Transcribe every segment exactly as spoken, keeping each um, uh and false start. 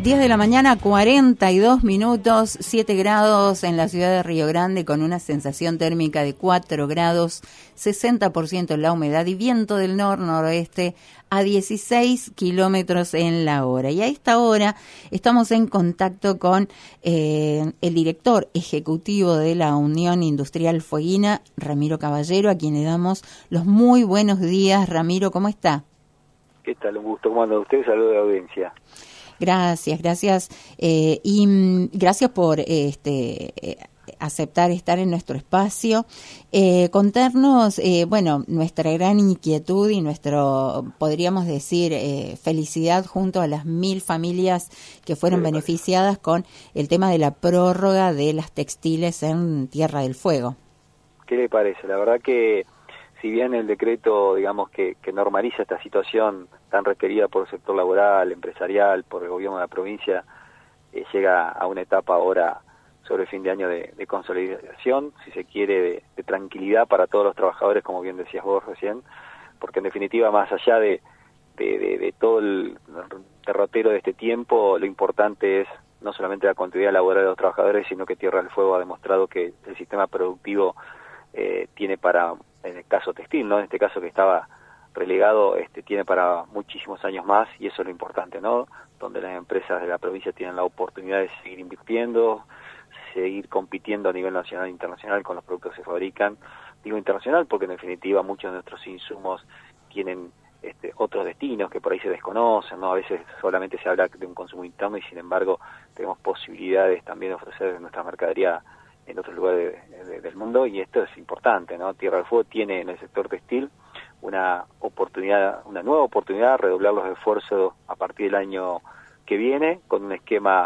diez de la mañana, cuarenta y dos minutos, siete grados en la ciudad de Río Grande con una sensación térmica de cuatro grados, sesenta por ciento la humedad y viento del nor-noroeste a dieciséis kilómetros en la hora. Y a esta hora estamos en contacto con eh, el director ejecutivo de la Unión Industrial Fueguina, Ramiro Caballero, a quien le damos los muy buenos días. Ramiro, ¿cómo está? ¿Qué tal? Un gusto. ¿Cómo anda usted? Saludos de la audiencia. Gracias, gracias eh, y mm, gracias por este eh, aceptar estar en nuestro espacio, eh, contarnos, eh, bueno, nuestra gran inquietud y nuestro, podríamos decir, eh, felicidad junto a las mil familias que fueron beneficiadas con el tema de la prórroga de las textiles en Tierra del Fuego. ¿Qué le parece? La verdad que si bien el decreto, digamos, que, que normaliza esta situación tan requerida por el sector laboral, empresarial, por el gobierno de la provincia, eh, llega a una etapa ahora sobre el fin de año de, de consolidación, si se quiere, de, de tranquilidad para todos los trabajadores, como bien decías vos recién, porque en definitiva, más allá de, de, de, de todo el derrotero de este tiempo, lo importante es no solamente la continuidad laboral de los trabajadores, sino que Tierra del Fuego ha demostrado que el sistema productivo eh, tiene para, en el caso textil, ¿no? En este caso que estaba relegado, este tiene para muchísimos años más, y eso es lo importante, ¿no? Donde las empresas de la provincia tienen la oportunidad de seguir invirtiendo, seguir compitiendo a nivel nacional e internacional con los productos que se fabrican. Digo internacional porque en definitiva muchos de nuestros insumos tienen este, otros destinos que por ahí se desconocen, ¿no? A veces solamente se habla de un consumo interno y sin embargo tenemos posibilidades también de ofrecer nuestra mercadería en otros lugares de, de, del mundo, y esto es importante, ¿no? Tierra del Fuego tiene en el sector textil una oportunidad, una nueva oportunidad, redoblar los esfuerzos a partir del año que viene, con un esquema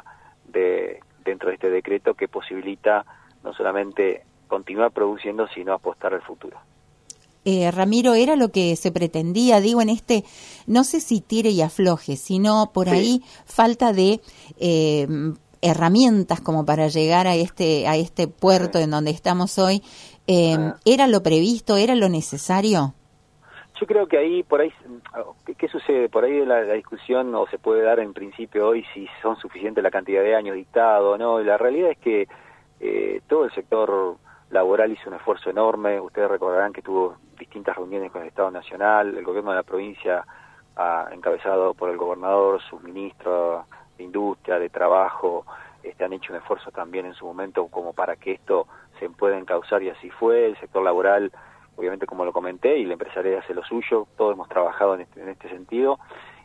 de dentro de este decreto que posibilita no solamente continuar produciendo, sino apostar al futuro. Eh, Ramiro, era lo que se pretendía, digo, en este, no sé si tire y afloje, sino por sí. ahí falta de eh, herramientas como para llegar a este a este puerto sí. en donde estamos hoy. Eh, ah. ¿Era lo previsto? ¿Era lo necesario? Yo creo que ahí, por ahí, ¿qué, qué sucede? Por ahí la, la discusión o se puede dar en principio hoy si son suficientes la cantidad de años dictado o no. La realidad es que eh, todo el sector laboral hizo un esfuerzo enorme. Ustedes recordarán que tuvo distintas reuniones con el Estado Nacional, el gobierno de la provincia, ah, encabezado por el gobernador, sus ministros de Industria, de Trabajo, este, han hecho un esfuerzo también en su momento como para que esto se pueda encauzar, y así fue. El sector laboral, obviamente, como lo comenté, y la empresaria hace lo suyo, todos hemos trabajado en este, en este sentido,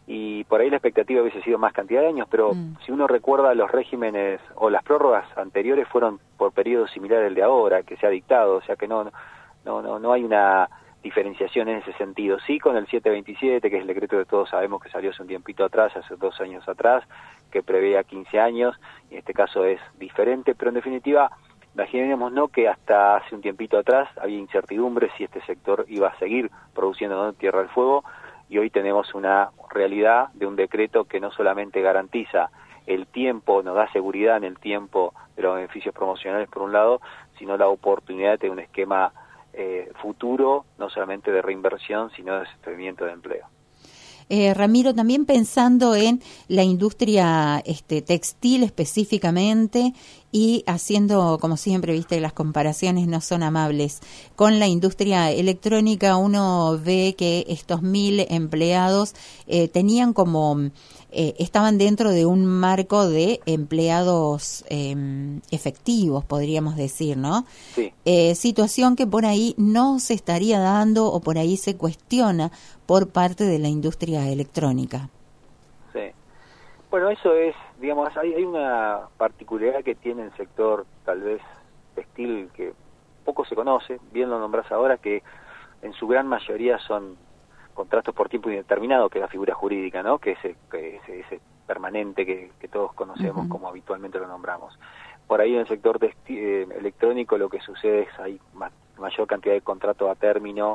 y por ahí la expectativa hubiese sido más cantidad de años, pero mm. si uno recuerda los regímenes o las prórrogas anteriores fueron por periodos similares al de ahora, que se ha dictado, o sea que no no no no hay una diferenciación en ese sentido. Sí, con el siete veintisiete, que es el decreto que todos sabemos que salió hace un tiempito atrás, hace dos años atrás, que preveía quince años, y en este caso es diferente, pero en definitiva, imaginemos no que hasta hace un tiempito atrás había incertidumbre si este sector iba a seguir produciendo, ¿no?, Tierra del Fuego, y hoy tenemos una realidad de un decreto que no solamente garantiza el tiempo, nos da seguridad en el tiempo de los beneficios promocionales por un lado, sino la oportunidad de tener un esquema eh, futuro, no solamente de reinversión, sino de sostenimiento de empleo. Eh, Ramiro, también pensando en la industria este, textil específicamente y haciendo, como siempre, viste, las comparaciones no son amables, con la industria electrónica, uno ve que estos mil empleados eh, tenían como, eh, estaban dentro de un marco de empleados eh, efectivos, podríamos decir, ¿no? Sí. Eh, situación que por ahí no se estaría dando o por ahí se cuestiona por parte de la industria electrónica. Sí. Bueno, eso es, digamos, hay, hay una particularidad que tiene el sector, tal vez, textil, que poco se conoce, bien lo nombrás ahora, que en su gran mayoría son contratos por tiempo indeterminado, que es la figura jurídica, ¿no?, que ese, que ese, ese permanente que, que todos conocemos, uh-huh. como habitualmente lo nombramos. Por ahí en el sector textil, eh, electrónico lo que sucede es hay más, mayor cantidad de contratos a término,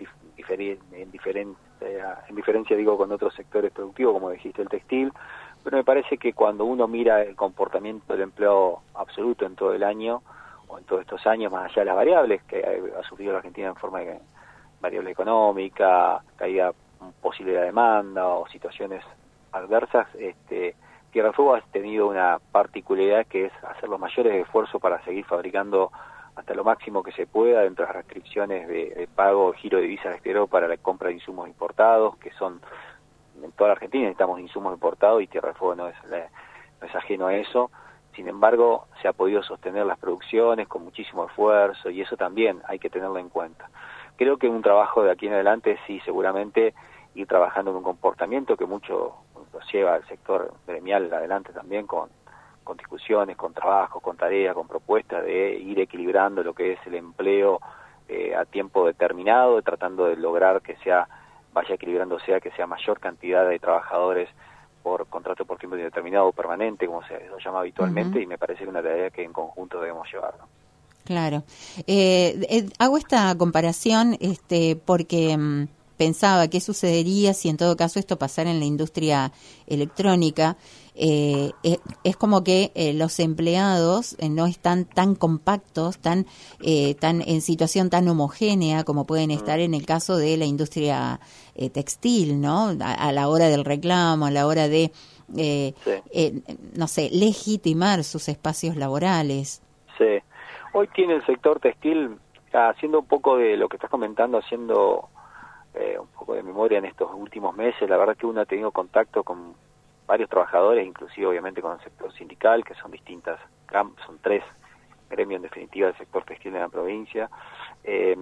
en, diferen, eh, en diferencia, digo, con otros sectores productivos, como dijiste, el textil, pero me parece que cuando uno mira el comportamiento del empleo absoluto en todo el año, o en todos estos años, más allá de las variables que ha sufrido la Argentina en forma de variable económica, caída posible de la demanda o situaciones adversas, este Tierra del Fuego ha tenido una particularidad que es hacer los mayores esfuerzos para seguir fabricando hasta lo máximo que se pueda dentro de las restricciones de, de pago, giro de divisas exterior para la compra de insumos importados, que son, en toda la Argentina necesitamos insumos importados y Tierra del Fuego no es, no es ajeno a eso. Sin embargo, se ha podido sostener las producciones con muchísimo esfuerzo y eso también hay que tenerlo en cuenta. Creo que un trabajo de aquí en adelante sí, seguramente ir trabajando en un comportamiento que mucho nos lleva al sector gremial adelante también con, con discusiones, con trabajos, con tareas, con propuestas de ir equilibrando lo que es el empleo eh, a tiempo determinado, tratando de lograr que sea vaya equilibrándose a que sea mayor cantidad de trabajadores por contrato por tiempo indeterminado o permanente, como se lo llama habitualmente, uh-huh. y me parece que es una tarea que en conjunto debemos llevar, ¿no? Claro. Eh, eh, hago esta comparación este, porque mmm, pensaba qué sucedería si en todo caso esto pasara en la industria electrónica. Eh, es, es como que eh, los empleados eh, no están tan compactos, tan, eh, tan en situación tan homogénea como pueden estar en el caso de la industria eh, textil, ¿no? A, a la hora del reclamo, a la hora de, eh, sí. eh, no sé, legitimar sus espacios laborales. Sí. Hoy tiene el sector textil, haciendo un poco de lo que estás comentando, haciendo eh, un poco de memoria en estos últimos meses, la verdad que uno ha tenido contacto con varios trabajadores, inclusive obviamente con el sector sindical, que son distintas, son tres gremios en definitiva del sector textil en la provincia. Eh,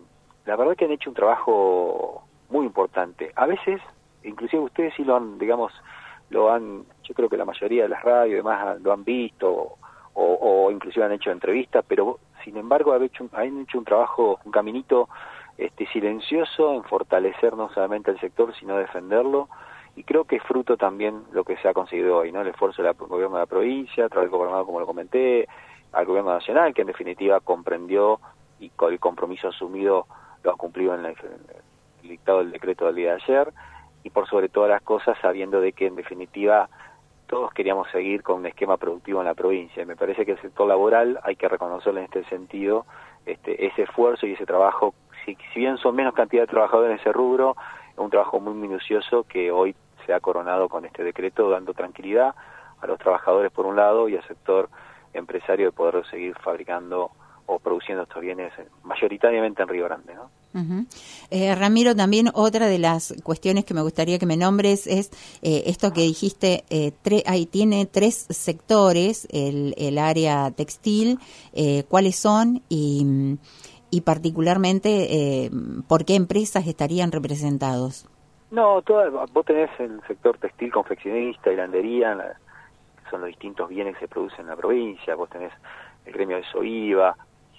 la verdad que han hecho un trabajo muy importante. A veces, inclusive ustedes sí lo han, digamos, lo han, yo creo que la mayoría de las radios y demás lo han visto, o, o inclusive han hecho entrevistas, pero sin embargo han hecho, han hecho un trabajo, un caminito este, silencioso en fortalecer no solamente el sector, sino defenderlo, y creo que es fruto también lo que se ha conseguido hoy, ¿no? El esfuerzo del gobierno de la provincia, a través del gobernador, como lo comenté, al gobierno nacional, que en definitiva comprendió y con el compromiso asumido lo ha cumplido en, la, en el dictado del decreto del día de ayer, y por sobre todas las cosas sabiendo de que en definitiva todos queríamos seguir con un esquema productivo en la provincia. Y me parece que el sector laboral hay que reconocerle en este sentido este, ese esfuerzo y ese trabajo, si, si bien son menos cantidad de trabajadores en ese rubro, es un trabajo muy minucioso que hoy se ha coronado con este decreto, dando tranquilidad a los trabajadores por un lado y al sector empresario de poder seguir fabricando o produciendo estos bienes mayoritariamente en Río Grande, ¿no? Uh-huh. Eh, Ramiro, también otra de las cuestiones que me gustaría que me nombres es eh, esto que dijiste, eh, tre- ahí tiene tres sectores, el, el área textil, eh, ¿cuáles son? Y, y particularmente, eh, ¿por qué empresas estarían representados? No, toda, vos tenés el sector textil, confeccionista, hilandería, la, son los distintos bienes que se producen en la provincia, vos tenés el gremio de SOIVA,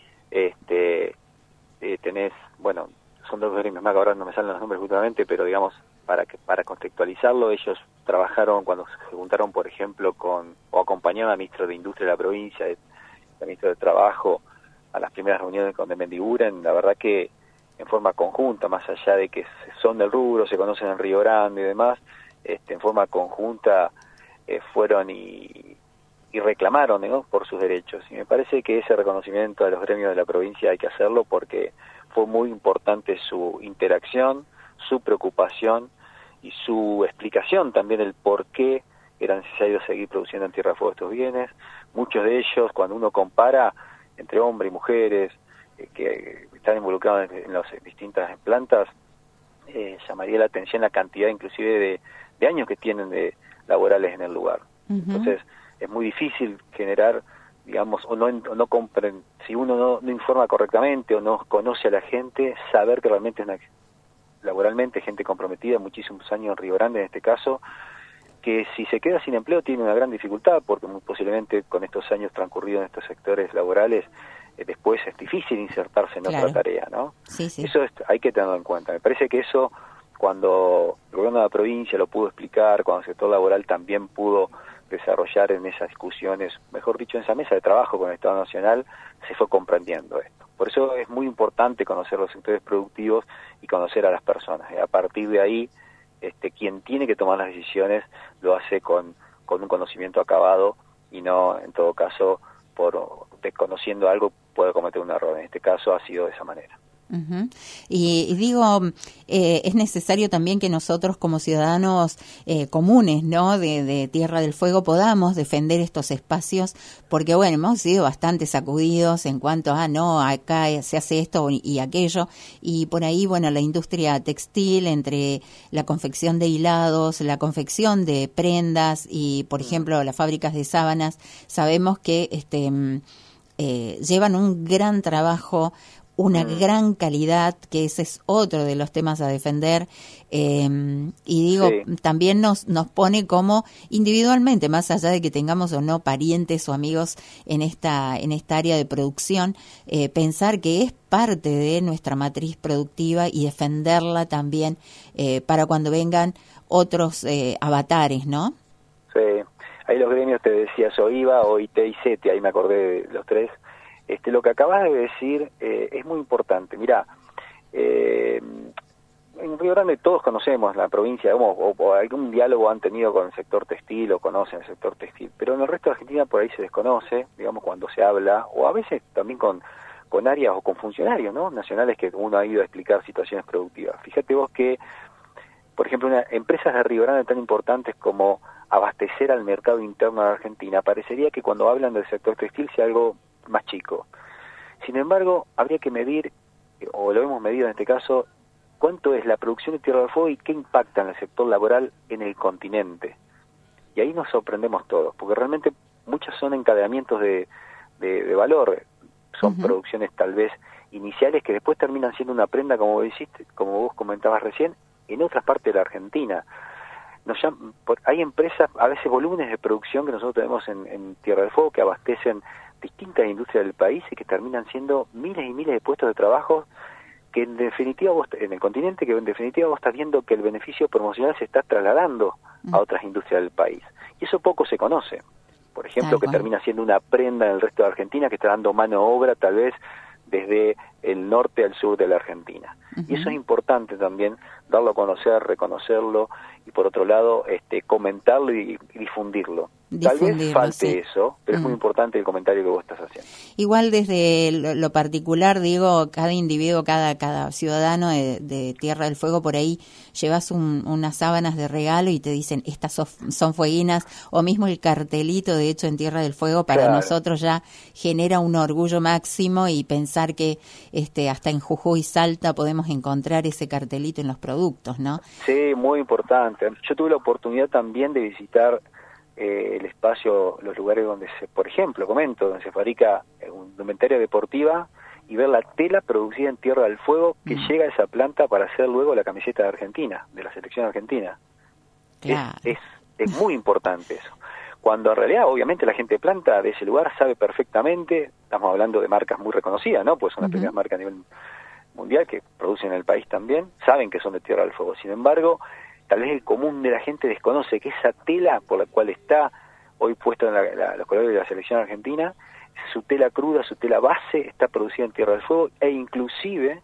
este, eh, tenés, bueno, son dos gremios más que ahora no me salen los nombres justamente, pero digamos, para que para contextualizarlo, ellos trabajaron cuando se juntaron, por ejemplo, con, o acompañaron al ministro de Industria de la provincia, al ministro de Trabajo, a las primeras reuniones con de Mendiguren, la verdad que en forma conjunta, más allá de que son del rubro, se conocen en Río Grande y demás, este, en forma conjunta eh, fueron y, y reclamaron, ¿no?, por sus derechos. Y me parece que ese reconocimiento de los gremios de la provincia hay que hacerlo porque fue muy importante su interacción, su preocupación y su explicación también del por qué era necesario seguir produciendo en Tierra del Fuego estos bienes. Muchos de ellos, cuando uno compara entre hombres y mujeres eh, que están involucrados en, en las distintas plantas, eh, llamaría la atención la cantidad inclusive de, de años que tienen de laborales en el lugar. Uh-huh. Entonces es muy difícil generar, digamos, o no, o no compren, si uno no, no informa correctamente o no conoce a la gente, saber que realmente es una, laboralmente gente comprometida, muchísimos años en Río Grande en este caso, que si se queda sin empleo tiene una gran dificultad, porque muy posiblemente con estos años transcurridos en estos sectores laborales, eh, después es difícil insertarse en claro. otra tarea, ¿no? Sí, sí. Eso es, hay que tenerlo en cuenta. Me parece que eso, cuando el gobierno de la provincia lo pudo explicar, cuando el sector laboral también pudo desarrollar en esas discusiones, mejor dicho, en esa mesa de trabajo con el Estado Nacional, se fue comprendiendo esto. Por eso es muy importante conocer los sectores productivos y conocer a las personas. Y a partir de ahí, este, quien tiene que tomar las decisiones lo hace con, con un conocimiento acabado y no, en todo caso, por desconociendo algo puede cometer un error. En este caso ha sido de esa manera. Uh-huh. Y, y digo, eh, es necesario también que nosotros como ciudadanos eh, comunes, ¿no?, de, de Tierra del Fuego podamos defender estos espacios, porque bueno, hemos sido bastante sacudidos en cuanto a, no, acá se hace esto y aquello, y por ahí, bueno, la industria textil, entre la confección de hilados, la confección de prendas y, por ejemplo, las fábricas de sábanas, sabemos que este eh, llevan un gran trabajo, una mm. gran calidad, que ese es otro de los temas a defender, eh, y digo, sí. también nos nos pone como individualmente, más allá de que tengamos o no parientes o amigos en esta en esta área de producción, eh, pensar que es parte de nuestra matriz productiva y defenderla también eh, para cuando vengan otros eh, avatares, ¿no? Sí, ahí los gremios, te decía, SOIVA, O I T y CETI, ahí me acordé de los tres. Este, lo que acabas de decir eh, es muy importante. Mirá, eh, en Río Grande todos conocemos la provincia, o, o, o algún diálogo han tenido con el sector textil o conocen el sector textil, pero en el resto de Argentina por ahí se desconoce, digamos, cuando se habla, o a veces también con, con áreas o con funcionarios, ¿no?, nacionales, que uno ha ido a explicar situaciones productivas. Fíjate vos que, por ejemplo, una, empresas de Río Grande tan importantes como abastecer al mercado interno de Argentina, parecería que cuando hablan del sector textil sea algo más chico. Sin embargo, habría que medir, o lo hemos medido en este caso, cuánto es la producción de Tierra del Fuego y qué impacta en el sector laboral en el continente. Y ahí nos sorprendemos todos, porque realmente muchas son encadenamientos de, de, de valor, son uh-huh. producciones tal vez iniciales que después terminan siendo una prenda, como vos hiciste, como vos comentabas recién, en otras partes de la Argentina. Nos llaman, por, hay empresas, a veces volúmenes de producción que nosotros tenemos en, en Tierra del Fuego que abastecen distintas industrias del país y que terminan siendo miles y miles de puestos de trabajo que en definitiva vos, en el continente, que en definitiva vos estás viendo que el beneficio promocional se está trasladando mm. a otras industrias del país. Y eso poco se conoce. Por ejemplo, que termina siendo una prenda en el resto de Argentina que está dando mano de obra tal vez desde el norte al sur de la Argentina. Uh-huh. Y eso es importante también, darlo a conocer, reconocerlo, y por otro lado, este, comentarlo y, y difundirlo. Tal vez falte sí. eso, pero mm. es muy importante el comentario que vos estás haciendo. Igual desde lo, lo particular, digo, cada individuo, cada cada ciudadano de, de Tierra del Fuego, por ahí llevas un, unas sábanas de regalo y te dicen, estas son, son fueguinas, o mismo el cartelito, de hecho, en Tierra del Fuego, para claro. nosotros ya genera un orgullo máximo, y pensar que este hasta en Jujuy y Salta podemos encontrar ese cartelito en los productos, ¿no? Sí, muy importante. Yo tuve la oportunidad también de visitar Eh, el espacio, los lugares donde se, por ejemplo, comento, donde se fabrica una indumentaria deportiva, y ver la tela producida en Tierra del Fuego que mm. llega a esa planta para hacer luego la camiseta de Argentina, de la selección argentina. Claro. Es, es, es muy importante eso. Cuando en realidad, obviamente, la gente de planta de ese lugar sabe perfectamente, estamos hablando de marcas muy reconocidas, ¿no? Pues son las uh-huh. primeras marcas a nivel mundial que producen en el país también, saben que son de Tierra del Fuego. Sin embargo, tal vez el común de la gente desconoce que esa tela por la cual está hoy puesta en la, la, los colores de la selección argentina, su tela cruda, su tela base, está producida en Tierra del Fuego, e inclusive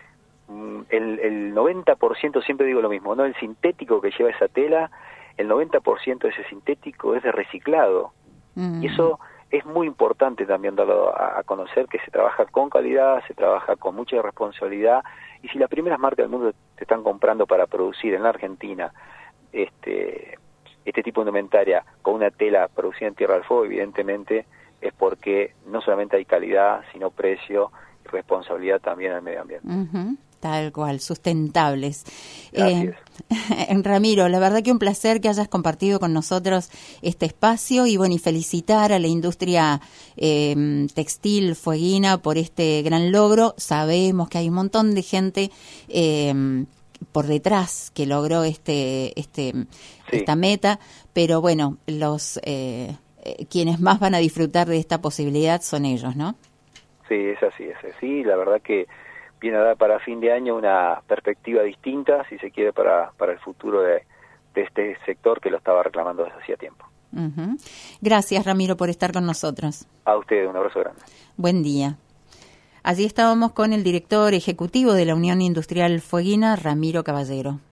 el, el noventa por ciento, siempre digo lo mismo, no el sintético que lleva esa tela, el noventa por ciento de ese sintético es de reciclado. Mm. Y eso es muy importante también darlo a, a conocer, que se trabaja con calidad, se trabaja con mucha responsabilidad. Y si las primeras marcas del mundo te están comprando para producir en la Argentina este este tipo de indumentaria con una tela producida en Tierra del Fuego, evidentemente es porque no solamente hay calidad, sino precio y responsabilidad también al medio ambiente. Uh-huh. Tal cual, sustentables. Eh, Ramiro, la verdad que un placer que hayas compartido con nosotros este espacio, y bueno, y felicitar a la industria eh, textil fueguina por este gran logro. Sabemos que hay un montón de gente eh, por detrás que logró este este sí. esta meta, pero bueno, los eh, eh, quienes más van a disfrutar de esta posibilidad son ellos, ¿no? Sí, es así, es así. La verdad que viene a dar para fin de año una perspectiva distinta, si se quiere, para, para el futuro de, de este sector que lo estaba reclamando desde hacía tiempo. Uh-huh. Gracias, Ramiro, por estar con nosotros. A ustedes, un abrazo grande. Buen día. Allí estábamos con el director ejecutivo de la Unión Industrial Fueguina, Ramiro Caballero.